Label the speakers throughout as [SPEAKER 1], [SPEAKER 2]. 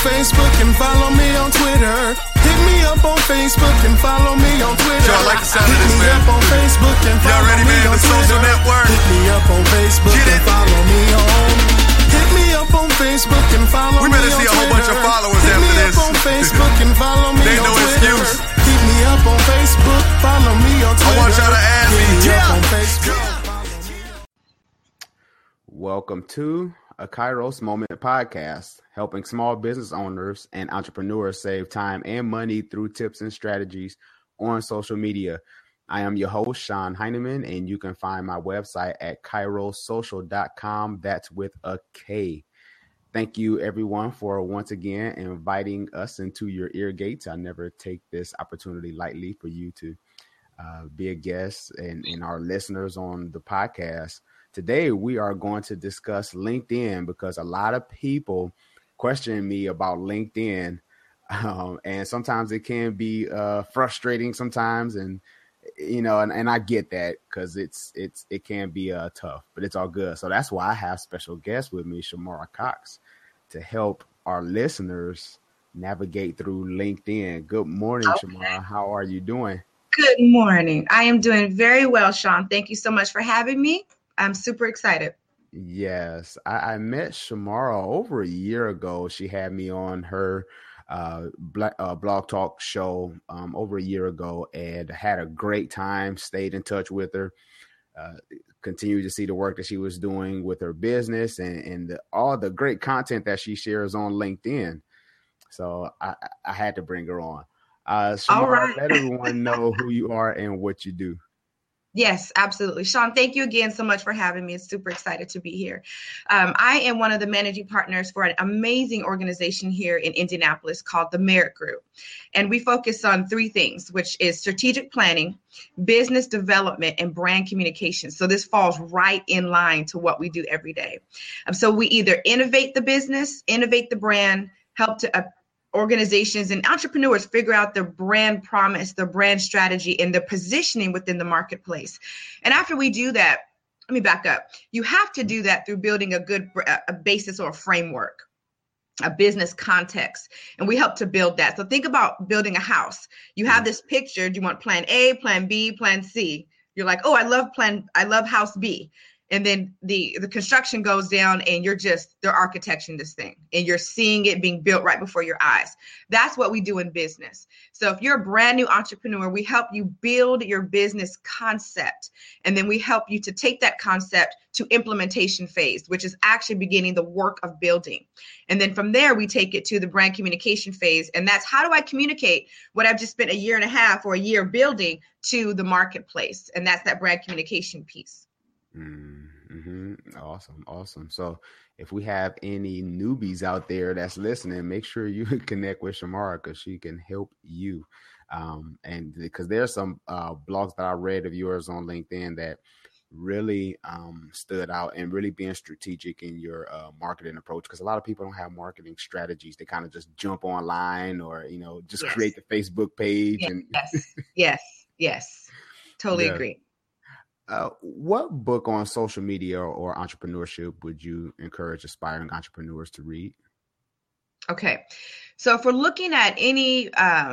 [SPEAKER 1] Facebook and follow me on Twitter. Hit me up on Facebook and follow me on Twitter.
[SPEAKER 2] Yo, I like the sound of this, man.
[SPEAKER 1] Hit me up on Facebook and follow
[SPEAKER 2] Y'all ready,
[SPEAKER 1] me
[SPEAKER 2] man?
[SPEAKER 1] on
[SPEAKER 2] The social
[SPEAKER 1] Twitter.
[SPEAKER 2] network.
[SPEAKER 1] Hit me up on Facebook and follow me on. Hit me up on Facebook and follow me on Twitter.
[SPEAKER 2] We better see a whole bunch of followers after this.
[SPEAKER 1] Hit me up on Facebook and follow me
[SPEAKER 2] They
[SPEAKER 1] on
[SPEAKER 2] no
[SPEAKER 1] Twitter.
[SPEAKER 2] excuse.
[SPEAKER 1] Hit me up on Facebook, follow me on Twitter.
[SPEAKER 2] I want y'all to add me.
[SPEAKER 1] Hit me up
[SPEAKER 2] Yeah.
[SPEAKER 1] on Facebook.
[SPEAKER 3] Welcome to a Kairos Moment podcast, helping small business owners and entrepreneurs save time and money through tips and strategies on social media. I am your host, Sean Heineman, and you can find my website at kairosocial.com. That's with a K. Thank you, everyone, for once again inviting us into your ear gates. I never take this opportunity lightly for you to be a guest and our listeners on the podcast. Today, we are going to discuss LinkedIn because a lot of people question me about LinkedIn. And sometimes it can be frustrating sometimes. And, you know, and I get that because it can be tough, but it's all good. So that's why I have special guests with me, Shamara Cox, to help our listeners navigate through LinkedIn. Good morning,
[SPEAKER 4] Okay.
[SPEAKER 3] Shamara. How are you doing?
[SPEAKER 4] Good morning. I am doing very well, Sean. Thank you so much for having me. I'm super excited.
[SPEAKER 3] Yes, I met Shamara over a year ago. She had me on her blog talk show over a year ago and had a great time, stayed in touch with her, continued to see the work that she was doing with her business and all the great content that she shares on LinkedIn. So I had to bring her on. Shamara,
[SPEAKER 4] All right.
[SPEAKER 3] let everyone know who you are and what you do.
[SPEAKER 4] Yes, absolutely. Sean, thank you again so much for having me. It's super excited to be here. I am one of the managing partners for an amazing organization here in Indianapolis called the Merit Group. And we focus on three things, which is strategic planning, business development, and brand communication. So this falls right in line to what we do every day. So we either innovate the business, innovate the brand, help to organizations and entrepreneurs figure out their brand promise, their brand strategy, and their positioning within the marketplace. And after we do that, let me back up. You have to do that through building a good a basis or a framework, a business context. And we help to build that. So think about building a house. You have this picture. Do you want plan A, plan B, plan C? You're like, oh, I love house B. And then the construction goes down and they're architecting this thing and you're seeing it being built right before your eyes. That's what we do in business. So if you're a brand new entrepreneur, we help you build your business concept. And then we help you to take that concept to implementation phase, which is actually beginning the work of building. And then from there, we take it to the brand communication phase. And that's how do I communicate what I've just spent a year and a half or a year building to the marketplace? And that's that brand communication piece.
[SPEAKER 3] Mm-hmm. Awesome. So if we have any newbies out there that's listening, make sure you connect with Shamara because she can help you. And because there's some blogs that I read of yours on LinkedIn that really stood out and really being strategic in your marketing approach. Because a lot of people don't have marketing strategies. They kind of just jump online or, just create the Facebook page.
[SPEAKER 4] Yes. Totally agree.
[SPEAKER 3] What book on social media or entrepreneurship would you encourage aspiring entrepreneurs to read?
[SPEAKER 4] Okay. So if we're looking at any,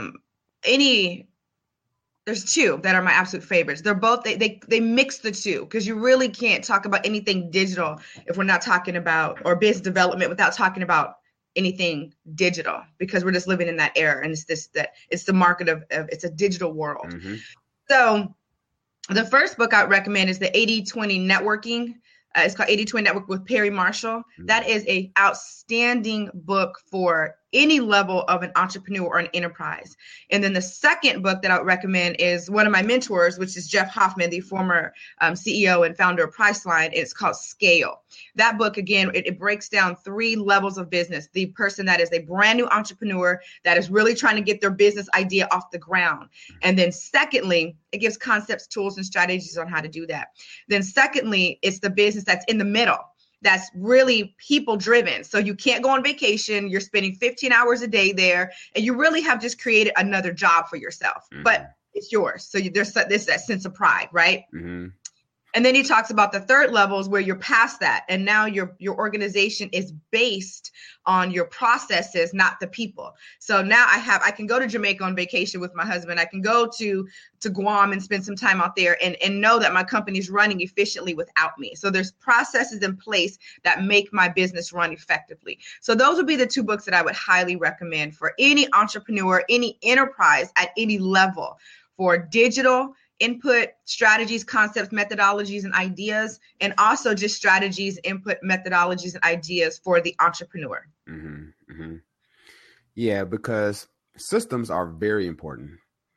[SPEAKER 4] there's two that are my absolute favorites. They're both, they mix the two because you really can't talk about anything digital if we're not talking about, or business development without talking about anything digital, because we're just living in that era. And it's the market of it's a digital world.
[SPEAKER 3] Mm-hmm.
[SPEAKER 4] So the first book I'd recommend is the 80/20 Networking. It's called 80/20 Network with Perry Marshall.
[SPEAKER 3] Mm-hmm.
[SPEAKER 4] That is an outstanding book for any level of an entrepreneur or an enterprise. And then the second book that I would recommend is one of my mentors, which is Jeff Hoffman, the former CEO and founder of Priceline. It's called Scale. That book, again, it breaks down three levels of business. The person that is a brand new entrepreneur that is really trying to get their business idea off the ground. And then secondly, it gives concepts, tools, and strategies on how to do that. Then secondly, it's the business that's in the middle. That's really people driven. So you can't go on vacation. You're spending 15 hours a day there, and you really have just created another job for yourself, but it's yours. So there's that sense of pride, right?
[SPEAKER 3] Mm-hmm.
[SPEAKER 4] And then he talks about the third level is where you're past that. And now your organization is based on your processes, not the people. So now I can go to Jamaica on vacation with my husband. I can go to Guam and spend some time out there and know that my company is running efficiently without me. So there's processes in place that make my business run effectively. So those would be the two books that I would highly recommend for any entrepreneur, any enterprise at any level, for digital input, strategies, concepts, methodologies, and ideas, and also just strategies, input, methodologies, and ideas for the entrepreneur.
[SPEAKER 3] Mm-hmm, mm-hmm. Yeah, because systems are very important.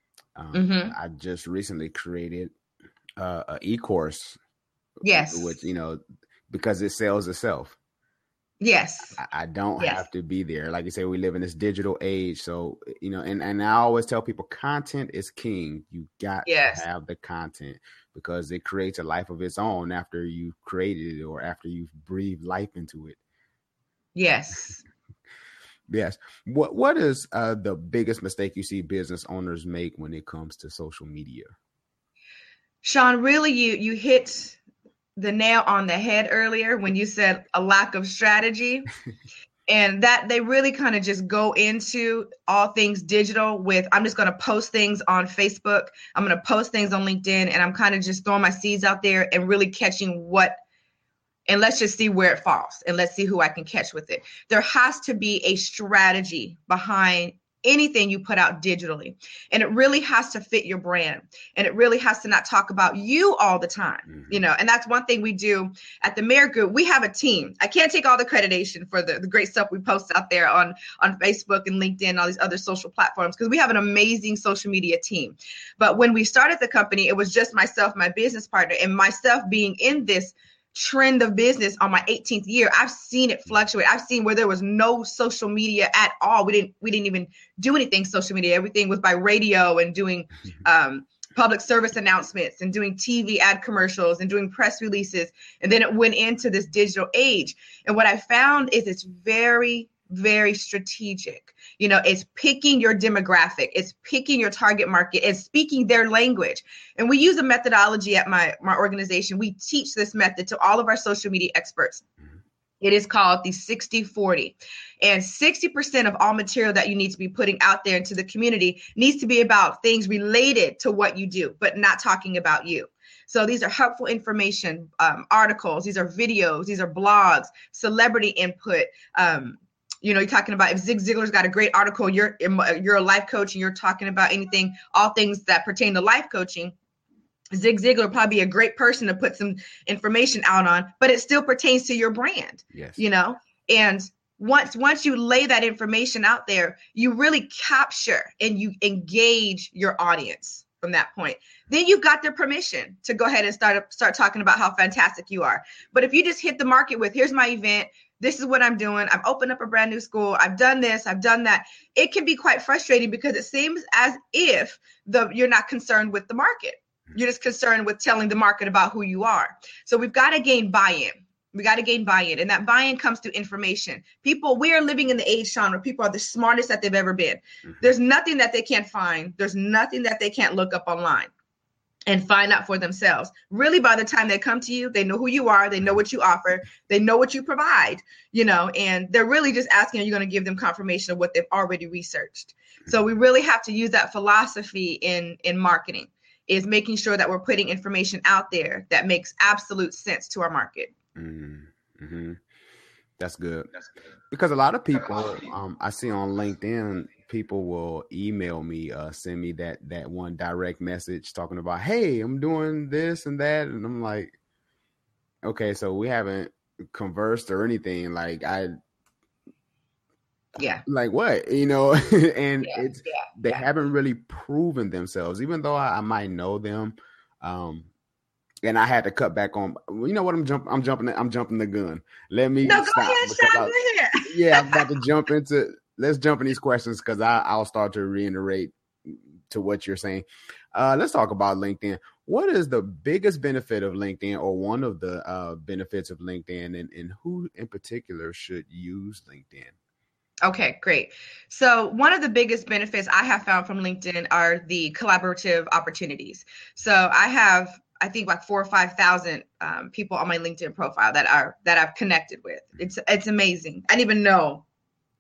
[SPEAKER 3] I just recently created an e-course.
[SPEAKER 4] Yes.
[SPEAKER 3] Which, because it sells itself.
[SPEAKER 4] Yes.
[SPEAKER 3] I don't have to be there. Like you say, we live in this digital age. So, and I always tell people content is king. You got to have the content because it creates a life of its own after you've created it or after you've breathed life into it.
[SPEAKER 4] Yes.
[SPEAKER 3] Yes. What is the biggest mistake you see business owners make when it comes to social media?
[SPEAKER 4] Sean, really, you hit the nail on the head earlier when you said a lack of strategy. And that they really kind of just go into all things digital with, I'm just going to post things on Facebook. I'm going to post things on LinkedIn, and I'm kind of just throwing my seeds out there and really catching and let's just see where it falls and let's see who I can catch with it. There has to be a strategy behind anything you put out digitally. And it really has to fit your brand. And it really has to not talk about you all the time, and that's one thing we do at the Merit Group. We have a team. I can't take all the accreditation for the great stuff we post out there on Facebook and LinkedIn and all these other social platforms, because we have an amazing social media team. But when we started the company, it was just myself, my business partner, and myself being in this trend of business on my 18th year. I've seen it fluctuate. I've seen where there was no social media at all. We didn't even do anything social media. Everything was by radio and doing public service announcements and doing TV ad commercials and doing press releases. And then it went into this digital age. And what I found is it's very, very strategic. It's picking your demographic, it's picking your target market, it's speaking their language. And we use a methodology at my organization. We teach this method to all of our social media experts. It is called the 60-40. And 60% of all material that you need to be putting out there into the community needs to be about things related to what you do, but not talking about you. So these are helpful information, articles, these are videos, these are blogs, celebrity input. You're talking about if Zig Ziglar's got a great article, you're a life coach and you're talking about anything, all things that pertain to life coaching. Zig Ziglar would probably be a great person to put some information out on, but it still pertains to your brand.
[SPEAKER 3] Yes.
[SPEAKER 4] And once you lay that information out there, you really capture and you engage your audience from that point. Then you've got their permission to go ahead and start talking about how fantastic you are. But if you just hit the market with, here's my event, this is what I'm doing, I've opened up a brand new school, I've done this, I've done that, it can be quite frustrating because it seems as if you're not concerned with the market. You're just concerned with telling the market about who you are. So we've got to gain buy-in. We got to gain buy-in. And that buy-in comes through information. We are living in the age, Sean, where people are the smartest that they've ever been. There's nothing that they can't find. There's nothing that they can't look up online and find out for themselves. Really, by the time they come to you, they know who you are, they know what you offer, they know what you provide, and they're really just asking, are you going to give them confirmation of what they've already researched? So we really have to use that philosophy in marketing, is making sure that we're putting information out there that makes absolute sense to our market.
[SPEAKER 3] Mm-hmm. That's good. Because a lot of people I see on LinkedIn, people will email me, send me that one direct message talking about, hey, I'm doing this and that. And I'm like, okay, so we haven't conversed or anything. Like like what, and they haven't really proven themselves, even though I might know them. And I had to cut back on. You know what? I'm jumping the gun. Let me stop.
[SPEAKER 4] Go ahead, Sean. Go ahead.
[SPEAKER 3] Yeah, I'm about to jump into. Let's jump in these questions because I'll start to reiterate to what you're saying. Let's talk about LinkedIn. What is the biggest benefit of LinkedIn, or one of the benefits of LinkedIn, and who in particular should use LinkedIn?
[SPEAKER 4] Okay, great. So one of the biggest benefits I have found from LinkedIn are the collaborative opportunities. So I have I think like 4,000 or 5,000 people on my LinkedIn profile that I've connected with. It's amazing. I didn't even know